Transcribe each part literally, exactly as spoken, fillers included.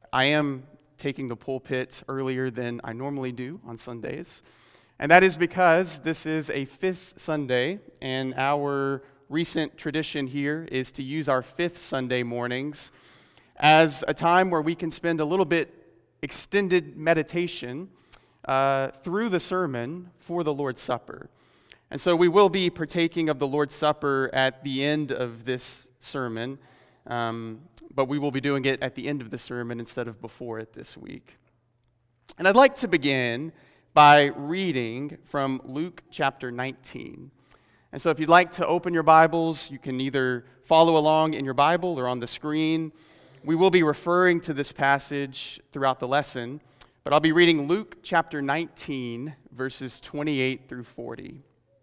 I am taking the pulpit earlier than I normally do on Sundays. And that is because this is a fifth Sunday, and our recent tradition here is to use our fifth Sunday mornings as a time where we can spend a little bit extended meditation uh, through the sermon for the Lord's Supper. And so we will be partaking of the Lord's Supper at the end of this sermon, um, but we will be doing it at the end of the sermon instead of before it this week. And I'd like to begin by reading from Luke chapter nineteen. And so if you'd like to open your Bibles, you can either follow along in your Bible or on the screen. We will be referring to this passage throughout the lesson, but I'll be reading Luke chapter nineteen, verses twenty-eight through forty.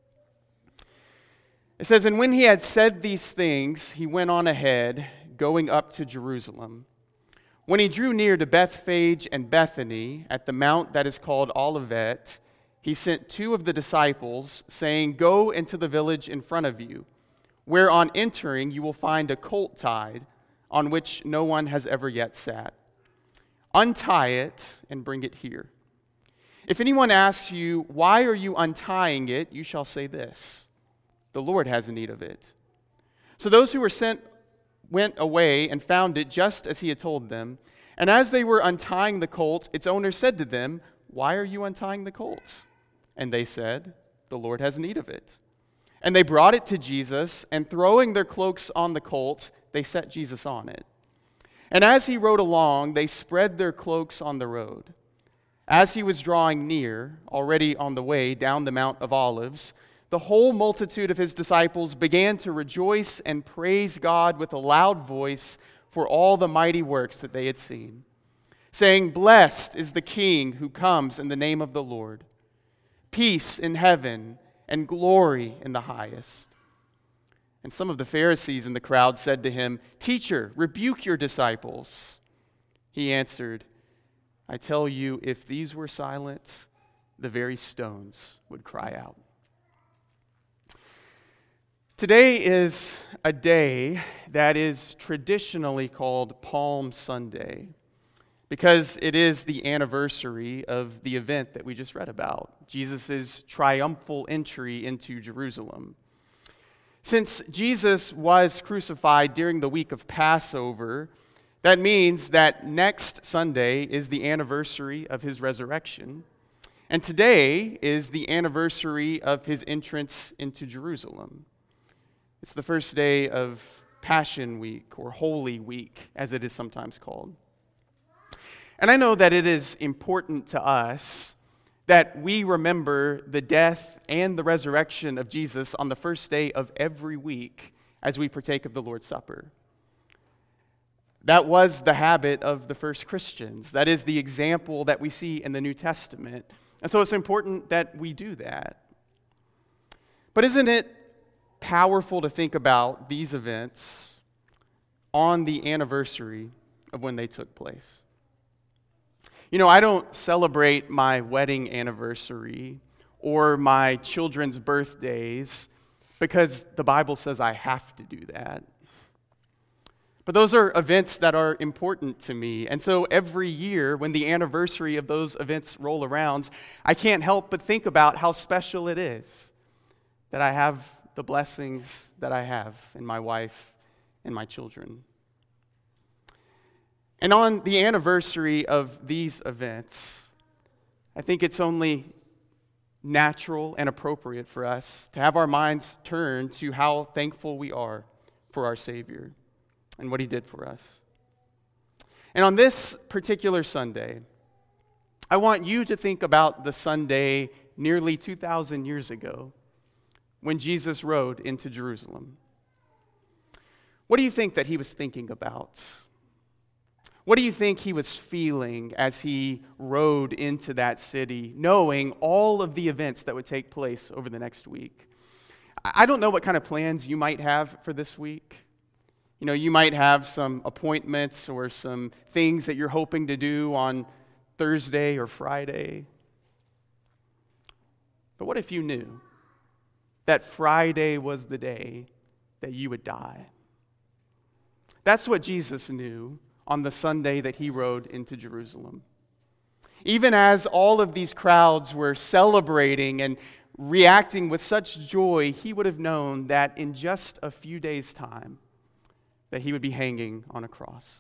It says, "And when he had said these things, he went on ahead, going up to Jerusalem. When he drew near to Bethphage and Bethany, at the mount that is called Olivet, he sent two of the disciples, saying, 'Go into the village in front of you, where on entering you will find a colt tied, on which no one has ever yet sat. Untie it and bring it here. If anyone asks you, why are you untying it, you shall say this: the Lord has need of it.' So those who were sent went away and found it just as he had told them. And as they were untying the colt, its owner said to them, 'Why are you untying the colt?' And they said, 'The Lord has need of it.' And they brought it to Jesus, and throwing their cloaks on the colt, they set Jesus on it. And as he rode along, they spread their cloaks on the road. As he was drawing near, already on the way down the Mount of Olives, the whole multitude of his disciples began to rejoice and praise God with a loud voice for all the mighty works that they had seen, saying, 'Blessed is the King who comes in the name of the Lord. Peace in heaven and glory in the highest.' And some of the Pharisees in the crowd said to him, 'Teacher, rebuke your disciples.' He answered, 'I tell you, if these were silent, the very stones would cry out.'" Today is a day that is traditionally called Palm Sunday because it is the anniversary of the event that we just read about, Jesus' triumphal entry into Jerusalem. Since Jesus was crucified during the week of Passover, that means that next Sunday is the anniversary of his resurrection, and today is the anniversary of his entrance into Jerusalem. It's the first day of Passion Week, or Holy Week, as it is sometimes called. And I know that it is important to us that we remember the death and the resurrection of Jesus on the first day of every week as we partake of the Lord's Supper. That was the habit of the first Christians. That is the example that we see in the New Testament. And so it's important that we do that. But isn't it powerful to think about these events on the anniversary of when they took place? You know, I don't celebrate my wedding anniversary or my children's birthdays because the Bible says I have to do that. But those are events that are important to me. And so every year when the anniversary of those events roll around, I can't help but think about how special it is that I have the blessings that I have in my wife and my children. And on the anniversary of these events, I think it's only natural and appropriate for us to have our minds turn to how thankful we are for our Savior and what He did for us. And on this particular Sunday, I want you to think about the Sunday nearly two thousand years ago when Jesus rode into Jerusalem. What do you think that He was thinking about? What do you think He was feeling as He rode into that city, knowing all of the events that would take place over the next week? I don't know what kind of plans you might have for this week. You know, you might have some appointments or some things that you're hoping to do on Thursday or Friday. But what if you knew that Friday was the day that you would die? That's what Jesus knew on the Sunday that he rode into Jerusalem. Even as all of these crowds were celebrating and reacting with such joy, he would have known that in just a few days' time, that he would be hanging on a cross.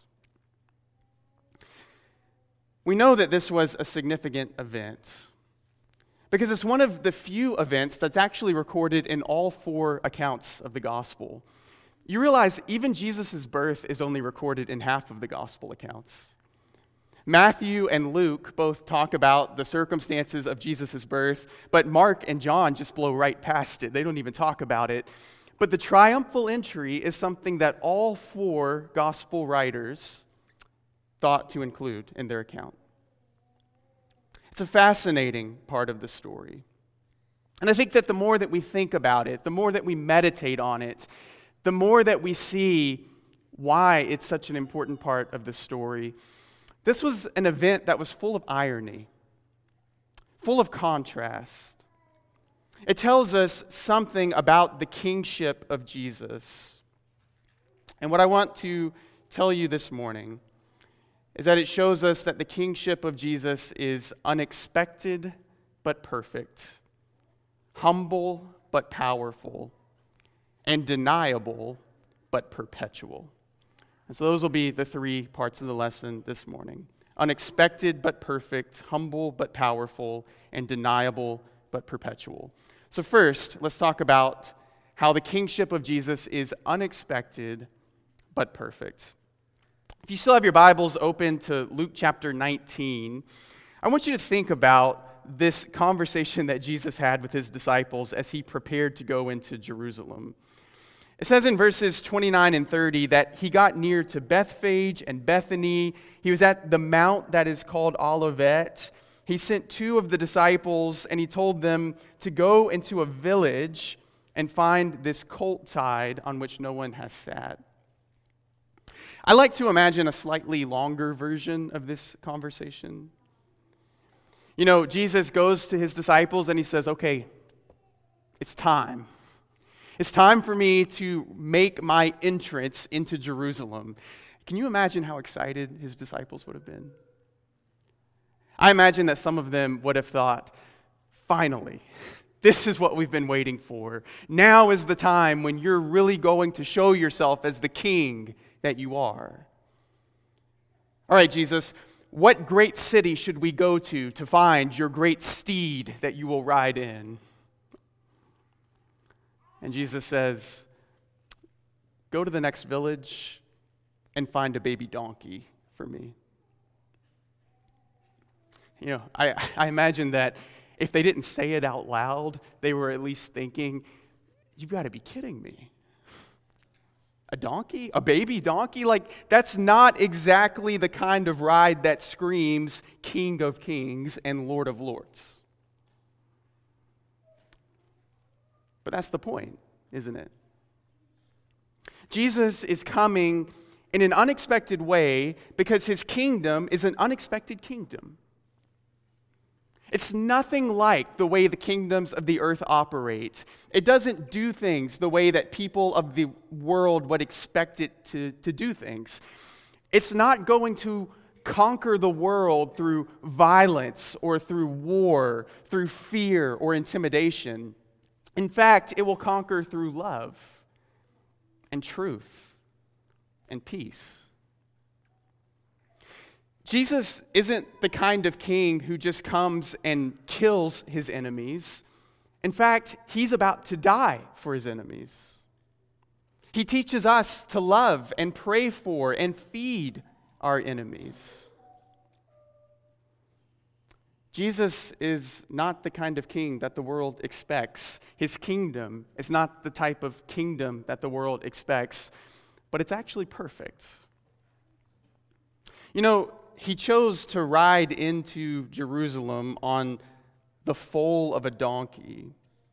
We know that this was a significant event because it's one of the few events that's actually recorded in all four accounts of the gospel. You realize even Jesus' birth is only recorded in half of the gospel accounts. Matthew and Luke both talk about the circumstances of Jesus' birth, but Mark and John just blow right past it. They don't even talk about it. But the triumphal entry is something that all four gospel writers thought to include in their account. It's a fascinating part of the story. And I think that the more that we think about it, the more that we meditate on it, the more that we see why it's such an important part of the story. This was an event that was full of irony, full of contrast. It tells us something about the kingship of Jesus. And what I want to tell you this morning is that it shows us that the kingship of Jesus is unexpected but perfect, humble but powerful, and deniable but perpetual. And so those will be the three parts of the lesson this morning. Unexpected but perfect, humble but powerful, and deniable but perpetual. So first, let's talk about how the kingship of Jesus is unexpected but perfect. If you still have your Bibles open to Luke chapter nineteen, I want you to think about this conversation that Jesus had with his disciples as he prepared to go into Jerusalem. It says in verses twenty-nine and thirty that he got near to Bethphage and Bethany. He was at the mount that is called Olivet. He sent two of the disciples and he told them to go into a village and find this colt tied on which no one has sat. I like to imagine a slightly longer version of this conversation. You know, Jesus goes to his disciples and he says, okay, it's time. It's time for me to make my entrance into Jerusalem. Can you imagine how excited his disciples would have been? I imagine that some of them would have thought, finally, this is what we've been waiting for. Now is the time when you're really going to show yourself as the king that you are. All right, Jesus, what great city should we go to to find your great steed that you will ride in? And Jesus says, go to the next village and find a baby donkey for me. You know, I, I imagine that if they didn't say it out loud, they were at least thinking, you've got to be kidding me. A donkey? A baby donkey? Like, that's not exactly the kind of ride that screams King of Kings and Lord of Lords. But that's the point, isn't it? Jesus is coming in an unexpected way because his kingdom is an unexpected kingdom. It's nothing like the way the kingdoms of the earth operate. It doesn't do things the way that people of the world would expect it to, to do things. It's not going to conquer the world through violence or through war, through fear or intimidation. In fact, it will conquer through love and truth and peace. Jesus isn't the kind of king who just comes and kills his enemies. In fact, he's about to die for his enemies. He teaches us to love and pray for and feed our enemies. Jesus is not the kind of king that the world expects. His kingdom is not the type of kingdom that the world expects, but it's actually perfect. You know, he chose to ride into Jerusalem on the foal of a donkey.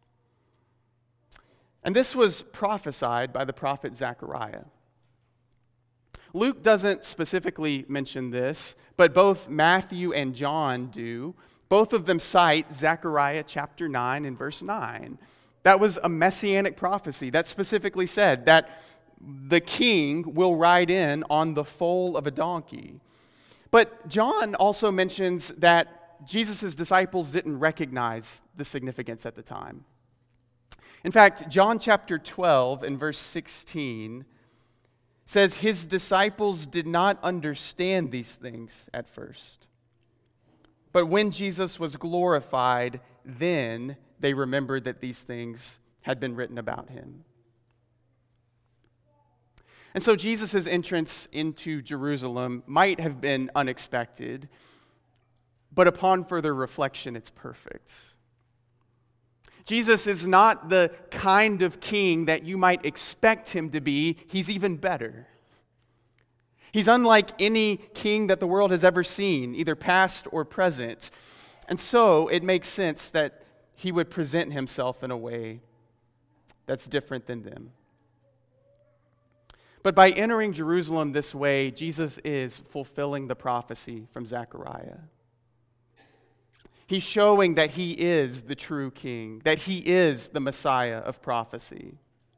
And this was prophesied by the prophet Zechariah. Luke doesn't specifically mention this, but both Matthew and John do. Both of them cite Zechariah chapter nine and verse nine. That was a messianic prophecy that specifically said that the king will ride in on the foal of a donkey. But John also mentions that Jesus' disciples didn't recognize the significance at the time. In fact, John chapter twelve and verse sixteen says his disciples did not understand these things at first. But when Jesus was glorified, then they remembered that these things had been written about him. And so Jesus' entrance into Jerusalem might have been unexpected, but upon further reflection, it's perfect. Jesus is not the kind of king that you might expect him to be. He's even better. He's unlike any king that the world has ever seen, either past or present. And so it makes sense that he would present himself in a way that's different than them. But by entering Jerusalem this way, Jesus is fulfilling the prophecy from Zechariah. He's showing that he is the true king, that he is the Messiah of prophecy.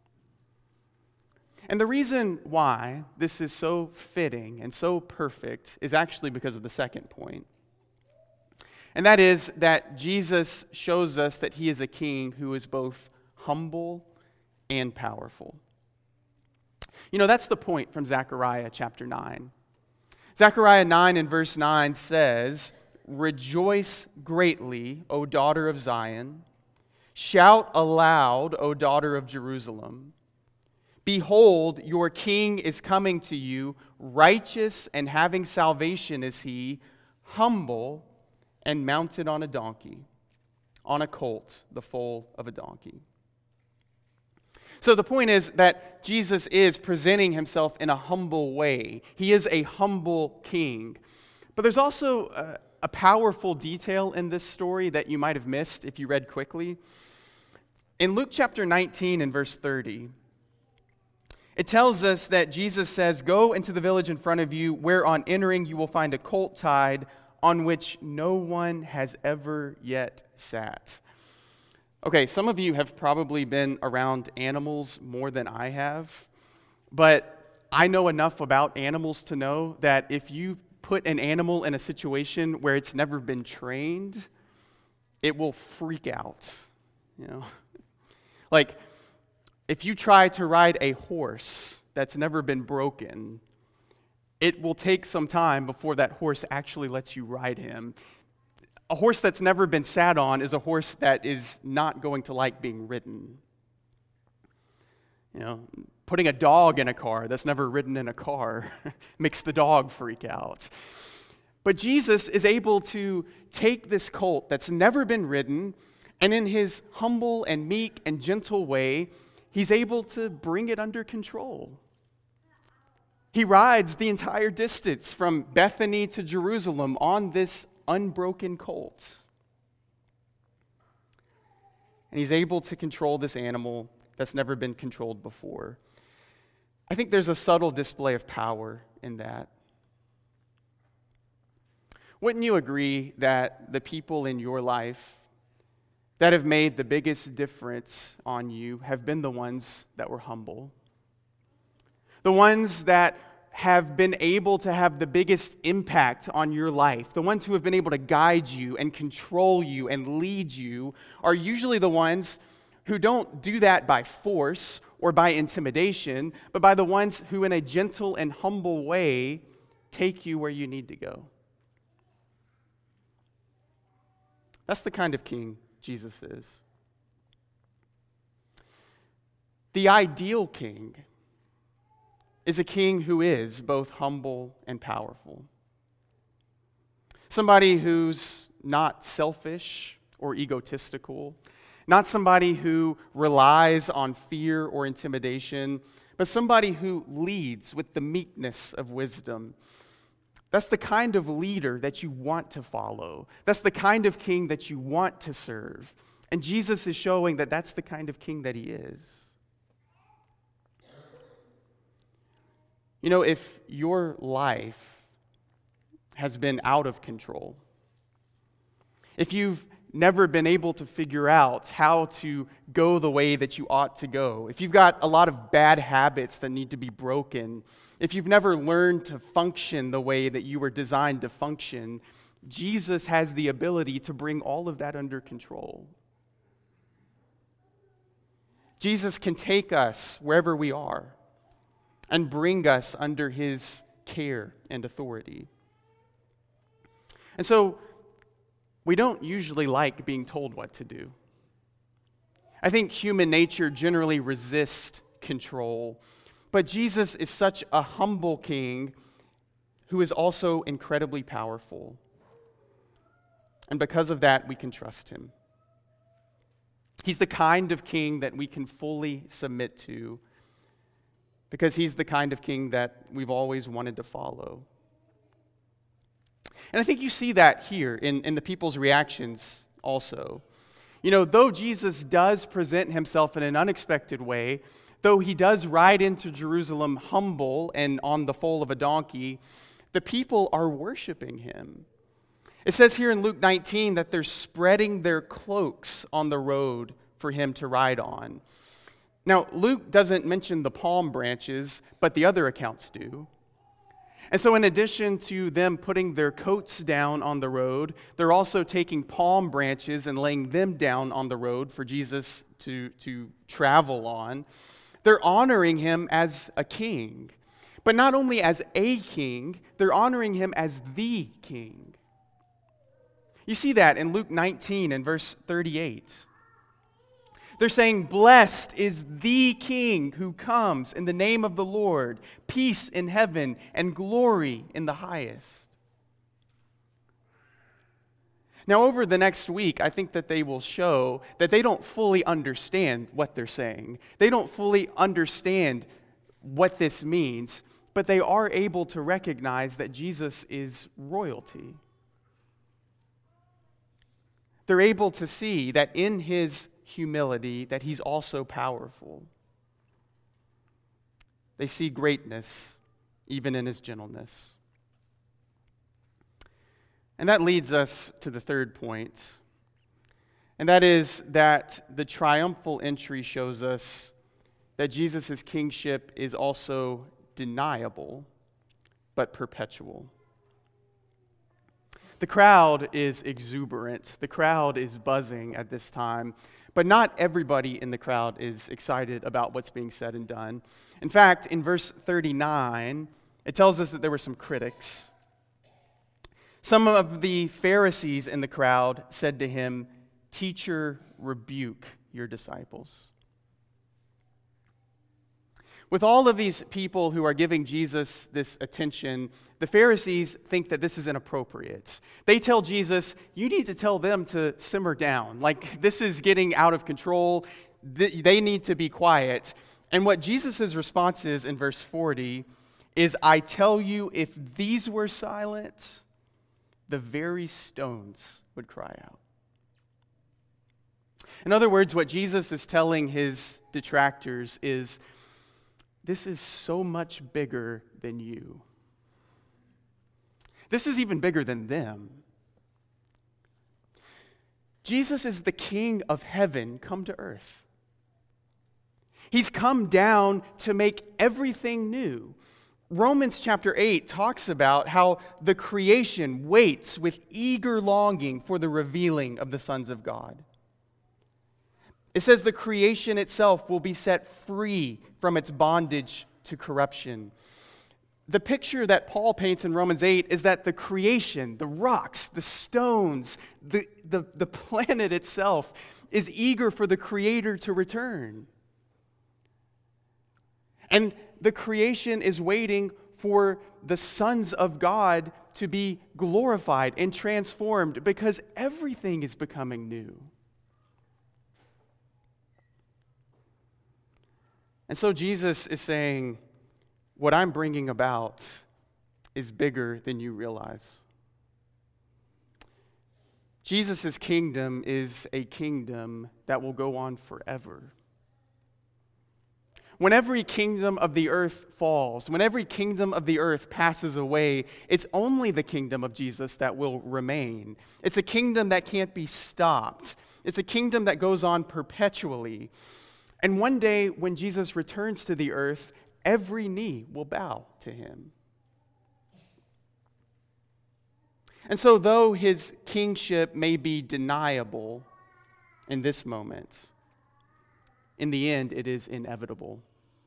And the reason why this is so fitting and so perfect is actually because of the second point. And that is that Jesus shows us that he is a king who is both humble and powerful. You know, that's the point from Zechariah chapter nine. Zechariah nine and verse nine says, "Rejoice greatly, O daughter of Zion. Shout aloud, O daughter of Jerusalem. Behold, your king is coming to you, righteous and having salvation is he, humble and mounted on a donkey, on a colt, the foal of a donkey." So the point is that Jesus is presenting himself in a humble way. He is a humble king. But there's also a, a powerful detail in this story that you might have missed if you read quickly. In Luke chapter nineteen and verse thirty, it tells us that Jesus says, "Go into the village in front of you, where on entering you will find a colt tied, on which no one has ever yet sat." Okay, some of you have probably been around animals more than I have, but I know enough about animals to know that if you put an animal in a situation where it's never been trained, it will freak out, you know? Like, if you try to ride a horse that's never been broken, it will take some time before that horse actually lets you ride him. A horse that's never been sat on is a horse that is not going to like being ridden. You know, putting a dog in a car that's never ridden in a car makes the dog freak out. But Jesus is able to take this colt that's never been ridden, and in his humble and meek and gentle way, he's able to bring it under control. He rides the entire distance from Bethany to Jerusalem on this unbroken colt. And he's able to control this animal that's never been controlled before. I think there's a subtle display of power in that. Wouldn't you agree that the people in your life that have made the biggest difference on you have been the ones that were humble? The ones that have been able to have the biggest impact on your life, the ones who have been able to guide you and control you and lead you, are usually the ones who don't do that by force or by intimidation, but by the ones who in a gentle and humble way take you where you need to go. That's the kind of king Jesus is. The ideal king is a king who is both humble and powerful. Somebody who's not selfish or egotistical, not somebody who relies on fear or intimidation, but somebody who leads with the meekness of wisdom. That's the kind of leader that you want to follow. That's the kind of king that you want to serve. And Jesus is showing that that's the kind of king that he is. You know, if your life has been out of control, if you've never been able to figure out how to go the way that you ought to go, if you've got a lot of bad habits that need to be broken, if you've never learned to function the way that you were designed to function, Jesus has the ability to bring all of that under control. Jesus can take us wherever we are and bring us under his care and authority. And so, we don't usually like being told what to do. I think human nature generally resists control, but Jesus is such a humble king who is also incredibly powerful. And because of that, we can trust him. He's the kind of king that we can fully submit to because he's the kind of king that we've always wanted to follow. And I think you see that here in, in the people's reactions also. You know, though Jesus does present himself in an unexpected way, though he does ride into Jerusalem humble and on the foal of a donkey, the people are worshiping him. It says here in Luke nineteen that they're spreading their cloaks on the road for him to ride on. Now, Luke doesn't mention the palm branches, but the other accounts do. And so in addition to them putting their coats down on the road, they're also taking palm branches and laying them down on the road for Jesus to, to travel on. They're honoring him as a king. But not only as a king, they're honoring him as the king. You see that in Luke nineteen and verse thirty-eight. They're saying, "Blessed is the King who comes in the name of the Lord, peace in heaven and glory in the highest." Now, over the next week, I think that they will show that they don't fully understand what they're saying. They don't fully understand what this means, but they are able to recognize that Jesus is royalty. They're able to see that in his humility, that he's also powerful. They see greatness even in his gentleness. And that leads us to the third point, and that is that the triumphal entry shows us that Jesus' kingship is also deniable but perpetual. The crowd is exuberant. The crowd is buzzing at this time. But not everybody in the crowd is excited about what's being said and done. In fact, in verse thirty-nine, it tells us that there were some critics. Some of the Pharisees in the crowd said to him, "Teacher, rebuke your disciples." With all of these people who are giving Jesus this attention, the Pharisees think that this is inappropriate. They tell Jesus, "You need to tell them to simmer down. Like, this is getting out of control. They need to be quiet." And what Jesus' response is in verse forty is, "I tell you, if these were silent, the very stones would cry out." In other words, what Jesus is telling his detractors is, this is so much bigger than you. This is even bigger than them. Jesus is the King of heaven come to earth. He's come down to make everything new. Romans chapter eight talks about how the creation waits with eager longing for the revealing of the sons of God. It says the creation itself will be set free from its bondage to corruption. The picture that Paul paints in Romans eight is that the creation, the rocks, the stones, the, the, the planet itself is eager for the Creator to return. And the creation is waiting for the sons of God to be glorified and transformed because everything is becoming new. And so Jesus is saying, what I'm bringing about is bigger than you realize. Jesus' kingdom is a kingdom that will go on forever. When every kingdom of the earth falls, when every kingdom of the earth passes away, it's only the kingdom of Jesus that will remain. It's a kingdom that can't be stopped. It's a kingdom that goes on perpetually. And one day, when Jesus returns to the earth, every knee will bow to him. And so, though his kingship may be deniable in this moment, in the end, it is inevitable.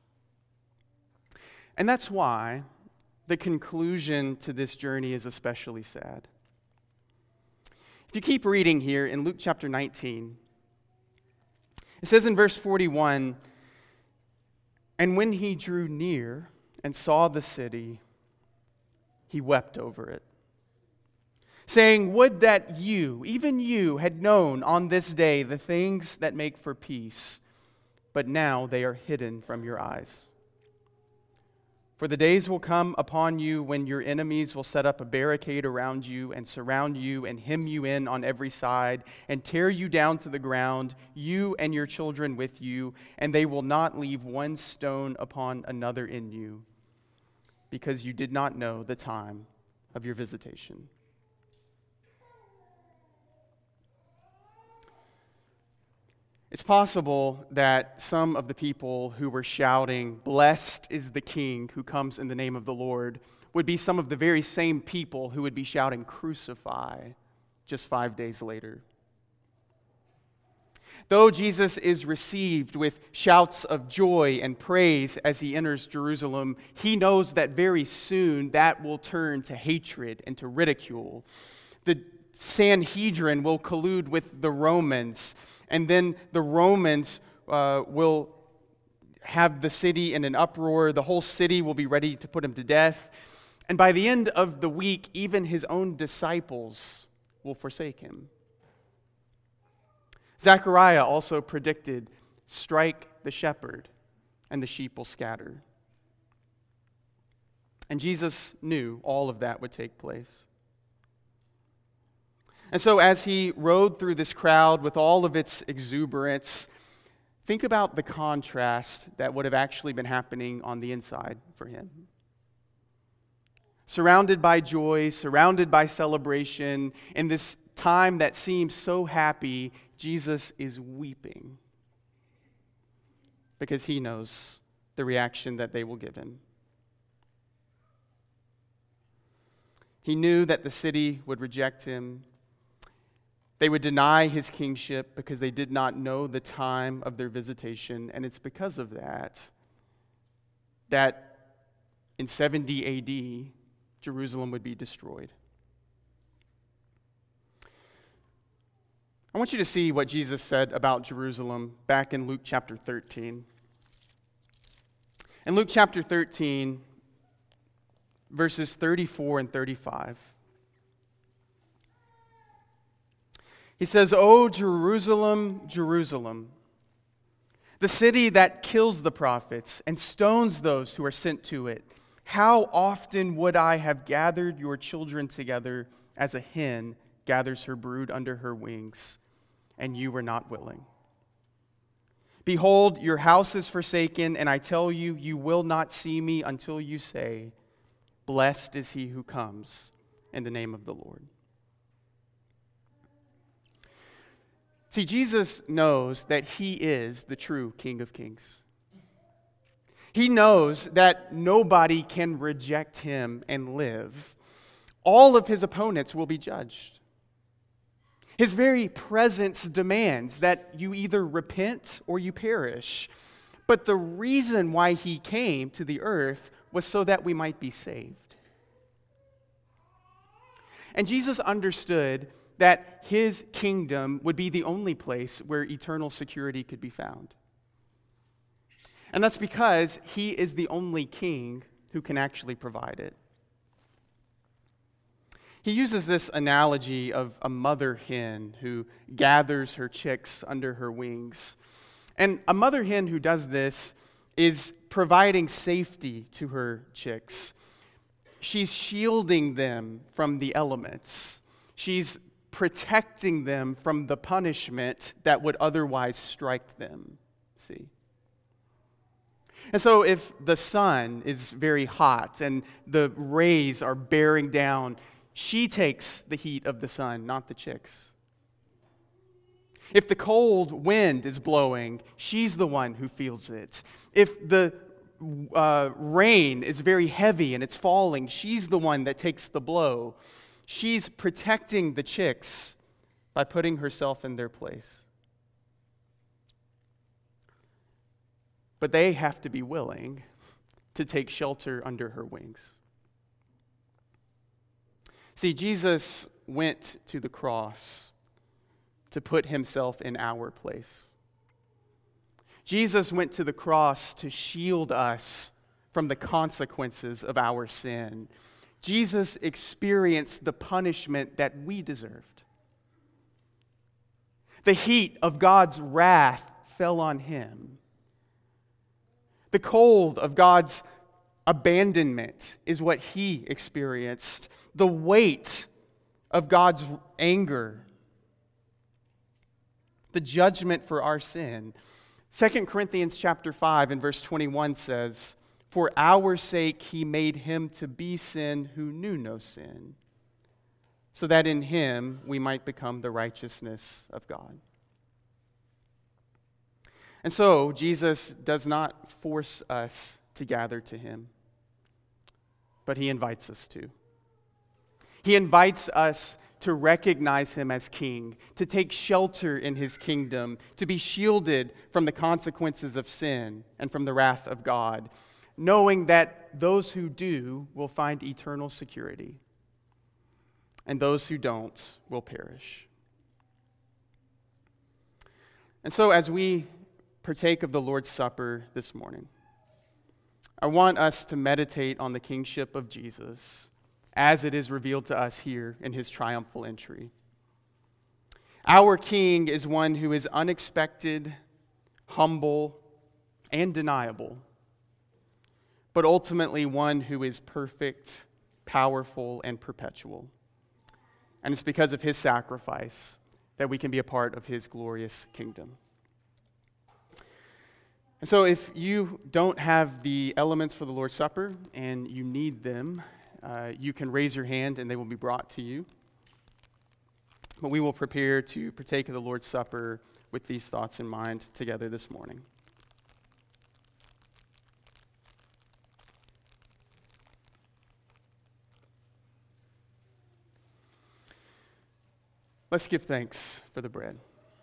And that's why the conclusion to this journey is especially sad. If you keep reading here in Luke chapter nineteen, it says in verse forty-one, "And when he drew near and saw the city, he wept over it, saying, 'Would that you, even you, had known on this day the things that make for peace, but now they are hidden from your eyes. For the days will come upon you when your enemies will set up a barricade around you and surround you and hem you in on every side and tear you down to the ground, you and your children with you, and they will not leave one stone upon another in you, because you did not know the time of your visitation.'" It's possible that some of the people who were shouting, "Blessed is the King who comes in the name of the Lord," would be some of the very same people who would be shouting, "Crucify," just five days later. Though Jesus is received with shouts of joy and praise as he enters Jerusalem, he knows that very soon that will turn to hatred and to ridicule. The Sanhedrin will collude with the Romans, and then the Romans uh, will have the city in an uproar. The whole city will be ready to put him to death. And by the end of the week, even his own disciples will forsake him. Zechariah also predicted, "Strike the shepherd, and the sheep will scatter." And Jesus knew all of that would take place. And so as he rode through this crowd with all of its exuberance, think about the contrast that would have actually been happening on the inside for him. Surrounded by joy, surrounded by celebration, in this time that seems so happy, Jesus is weeping because he knows the reaction that they will give him. He knew that the city would reject him. They would deny his kingship because they did not know the time of their visitation. And it's because of that that in seventy A D, Jerusalem would be destroyed. I want you to see what Jesus said about Jerusalem back in Luke chapter thirteen. In Luke chapter thirteen, verses thirty-four and thirty-five. He says, "O Jerusalem, Jerusalem, the city that kills the prophets and stones those who are sent to it, how often would I have gathered your children together as a hen gathers her brood under her wings, and you were not willing. Behold, your house is forsaken, and I tell you, you will not see me until you say, 'Blessed is he who comes in the name of the Lord.'" See, Jesus knows that he is the true King of Kings. He knows that nobody can reject him and live. All of his opponents will be judged. His very presence demands that you either repent or you perish. But the reason why he came to the earth was so that we might be saved. And Jesus understood that his kingdom would be the only place where eternal security could be found. And that's because he is the only king who can actually provide it. He uses this analogy of a mother hen who gathers her chicks under her wings. And a mother hen who does this is providing safety to her chicks. She's shielding them from the elements. She's protecting them from the punishment that would otherwise strike them. See? And so if the sun is very hot and the rays are bearing down, she takes the heat of the sun, not the chicks. If the cold wind is blowing, she's the one who feels it. If the uh, rain is very heavy and it's falling, she's the one that takes the blow. She's protecting the chicks by putting herself in their place. But they have to be willing to take shelter under her wings. See, Jesus went to the cross to put himself in our place. Jesus went to the cross to shield us from the consequences of our sin. Jesus experienced the punishment that we deserved. The heat of God's wrath fell on him. The cold of God's abandonment is what he experienced. The weight of God's anger, the judgment for our sin. Second Corinthians chapter five and verse twenty-one says, "For our sake he made him to be sin who knew no sin, so that in him we might become the righteousness of God." And so, Jesus does not force us to gather to him, but he invites us to. He invites us to recognize him as king, to take shelter in his kingdom, to be shielded from the consequences of sin and from the wrath of God, knowing that those who do will find eternal security, and those who don't will perish. And so, as we partake of the Lord's Supper this morning, I want us to meditate on the kingship of Jesus as it is revealed to us here in his triumphal entry. Our King is one who is unexpected, humble, and deniable, but ultimately one who is perfect, powerful, and perpetual. And it's because of his sacrifice that we can be a part of his glorious kingdom. And so if you don't have the elements for the Lord's Supper and you need them, uh, you can raise your hand and they will be brought to you. But we will prepare to partake of the Lord's Supper with these thoughts in mind together this morning. Let's give thanks for the bread.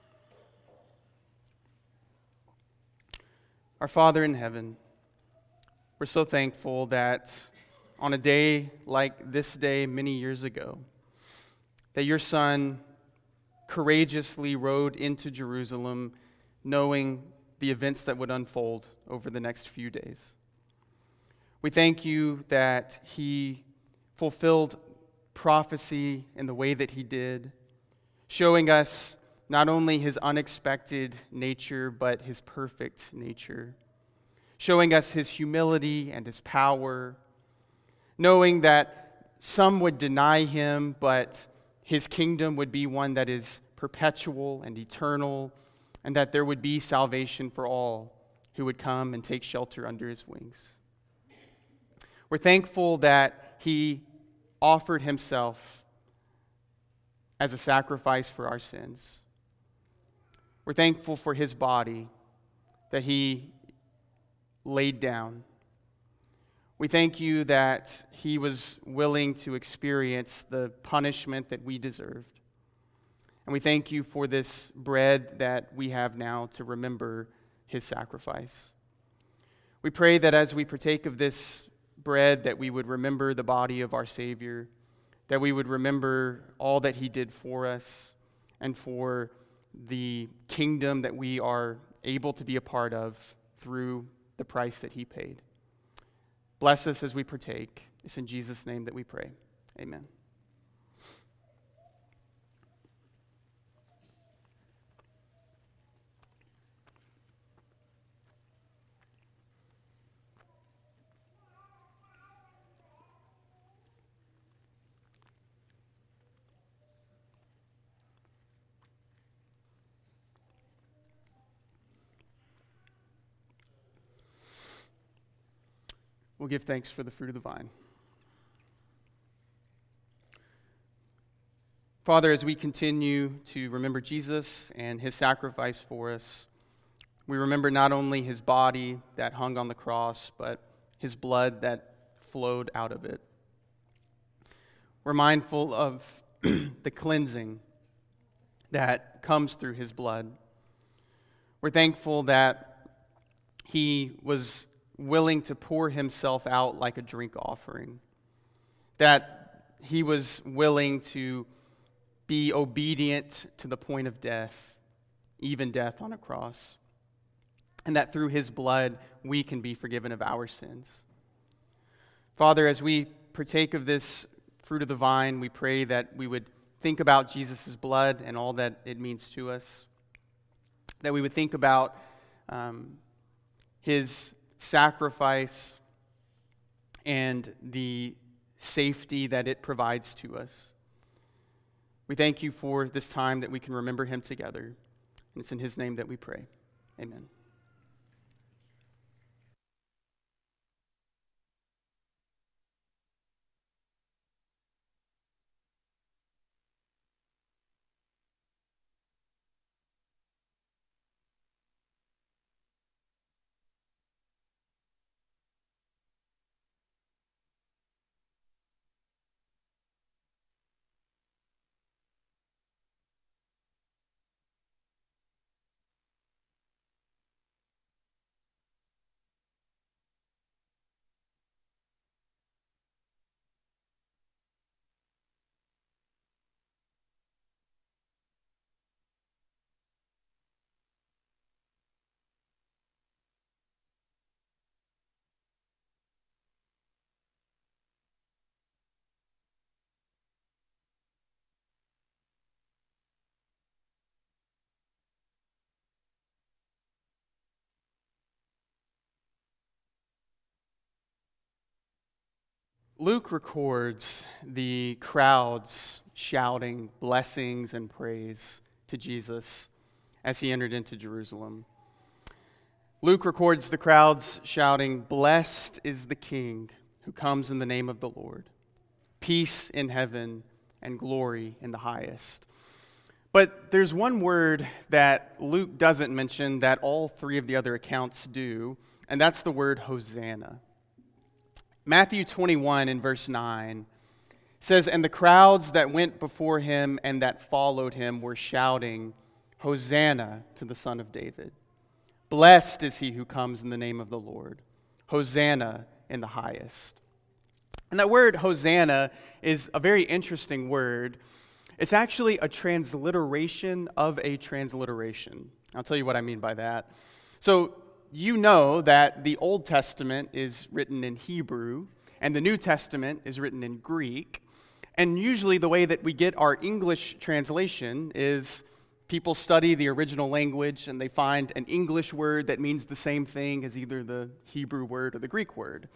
Our Father in heaven, we're so thankful that on a day like this day many years ago, that your Son courageously rode into Jerusalem knowing the events that would unfold over the next few days. We thank you that he fulfilled prophecy in the way that he did, showing us not only his unexpected nature, but his perfect nature, showing us his humility and his power, knowing that some would deny him, but his kingdom would be one that is perpetual and eternal, and that there would be salvation for all who would come and take shelter under his wings. We're thankful that he offered himself as a sacrifice for our sins. We're thankful for his body that he laid down. We thank you that he was willing to experience the punishment that we deserved. And we thank you for this bread that we have now to remember his sacrifice. We pray that as we partake of this bread, that we would remember the body of our Savior, that we would remember all that he did for us and for the kingdom that we are able to be a part of through the price that he paid. Bless us as we partake. It's in Jesus' name that we pray. Amen. We'll give thanks for the fruit of the vine. Father, as we continue to remember Jesus and his sacrifice for us, we remember not only his body that hung on the cross, but his blood that flowed out of it. We're mindful of the cleansing that comes through his blood. We're thankful that he was willing to pour himself out like a drink offering, that he was willing to be obedient to the point of death, even death on a cross, and that through his blood we can be forgiven of our sins. Father, as we partake of this fruit of the vine, we pray that we would think about Jesus' blood and all that it means to us, that we would think about um, his sacrifice and the safety that it provides to us. We thank you for this time that we can remember him together. And it's in his name that we pray. Amen. Luke records the crowds shouting blessings and praise to Jesus as he entered into Jerusalem. Luke records the crowds shouting, "Blessed is the King who comes in the name of the Lord. Peace in heaven and glory in the highest." But there's one word that Luke doesn't mention that all three of the other accounts do, and that's the word Hosanna. Matthew twenty-one in verse nine says, "And the crowds that went before him and that followed him were shouting, 'Hosanna to the Son of David. Blessed is he who comes in the name of the Lord. Hosanna in the highest.'" And that word Hosanna is a very interesting word. It's actually a transliteration of a transliteration. I'll tell you what I mean by that. So you know that the Old Testament is written in Hebrew and the New Testament is written in Greek. And usually the way that we get our English translation is people study the original language and they find an English word that means the same thing as either the Hebrew word or the Greek word.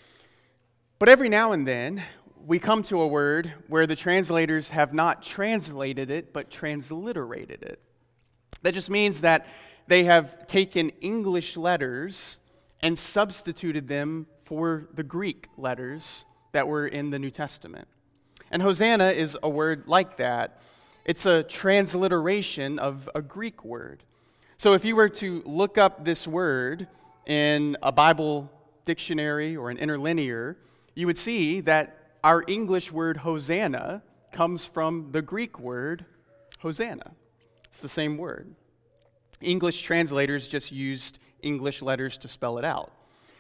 But every now and then, we come to a word where the translators have not translated it, but transliterated it. That just means that they have taken English letters and substituted them for the Greek letters that were in the New Testament. And Hosanna is a word like that. It's a transliteration of a Greek word. So if you were to look up this word in a Bible dictionary or an interlinear, you would see that our English word Hosanna comes from the Greek word Hosanna. It's the same word. English translators just used English letters to spell it out.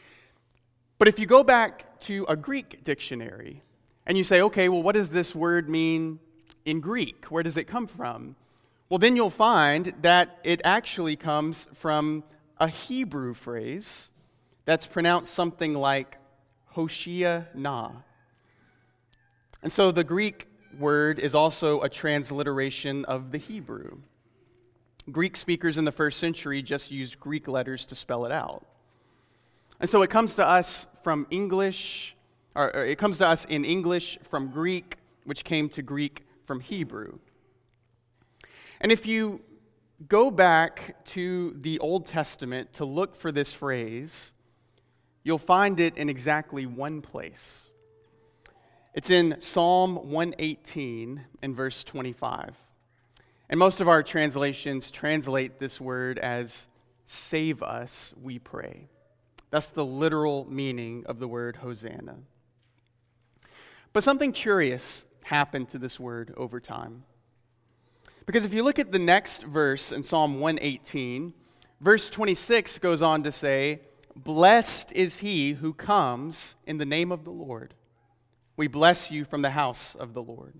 But if you go back to a Greek dictionary and you say, okay, well, what does this word mean in Greek? Where does it come from? Well, then you'll find that it actually comes from a Hebrew phrase that's pronounced something like Hoshea-na. And so the Greek word is also a transliteration of the Hebrew. Greek speakers in the first century just used Greek letters to spell it out. And so it comes to us from English, or it comes to us in English from Greek, which came to Greek from Hebrew. And if you go back to the Old Testament to look for this phrase, you'll find it in exactly one place. It's in Psalm one eighteen and verse twenty-five. And most of our translations translate this word as, "Save us, we pray." That's the literal meaning of the word Hosanna. But something curious happened to this word over time. Because if you look at the next verse in Psalm one eighteen, verse twenty-six goes on to say, "Blessed is he who comes in the name of the Lord. We bless you from the house of the Lord."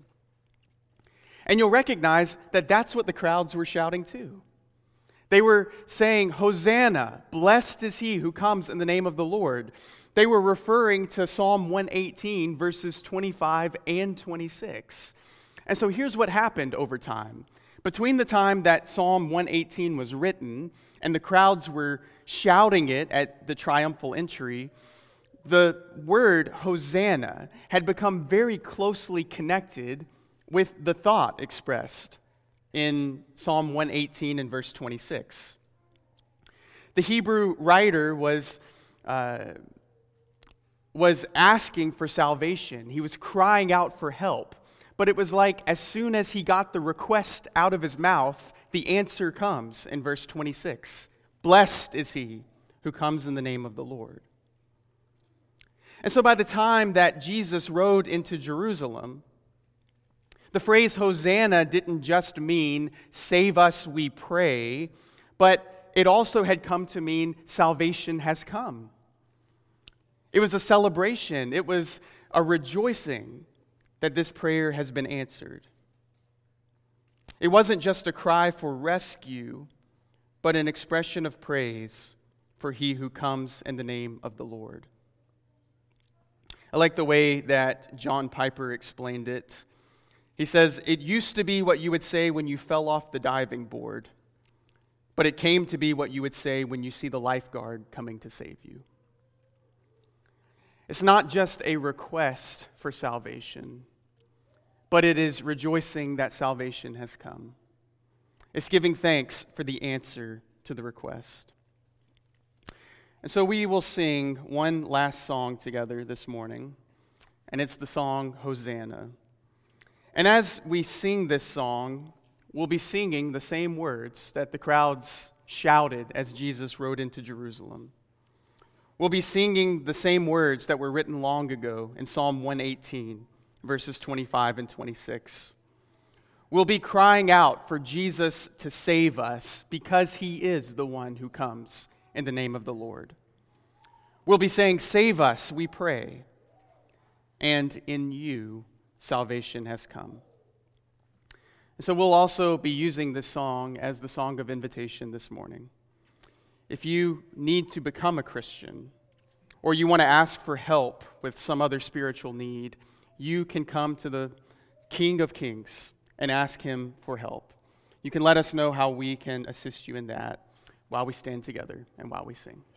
And you'll recognize that that's what the crowds were shouting too. They were saying, "Hosanna, blessed is he who comes in the name of the Lord." They were referring to Psalm one eighteen, verses twenty-five and twenty-six. And so here's what happened over time. Between the time that Psalm one eighteen was written and the crowds were shouting it at the triumphal entry, the word Hosanna had become very closely connected with the thought expressed in Psalm one eighteen and verse twenty-six. The Hebrew writer was, uh, was asking for salvation. He was crying out for help. But it was like as soon as he got the request out of his mouth, the answer comes in verse twenty-six. "Blessed is he who comes in the name of the Lord." And so by the time that Jesus rode into Jerusalem, the phrase Hosanna didn't just mean "save us, we pray," but it also had come to mean salvation has come. It was a celebration. It was a rejoicing that this prayer has been answered. It wasn't just a cry for rescue, but an expression of praise for he who comes in the name of the Lord. I like the way that John Piper explained it. He says, "It used to be what you would say when you fell off the diving board, but it came to be what you would say when you see the lifeguard coming to save you." It's not just a request for salvation, but it is rejoicing that salvation has come. It's giving thanks for the answer to the request. And so we will sing one last song together this morning, and it's the song Hosanna. And as we sing this song, we'll be singing the same words that the crowds shouted as Jesus rode into Jerusalem. We'll be singing the same words that were written long ago in Psalm one eighteen, verses twenty-five and twenty-six. We'll be crying out for Jesus to save us because he is the one who comes in the name of the Lord. We'll be saying, "Save us, we pray," and in you salvation has come. So we'll also be using this song as the song of invitation this morning. If you need to become a Christian, or you want to ask for help with some other spiritual need, you can come to the King of Kings and ask him for help. You can let us know how we can assist you in that while we stand together and while we sing.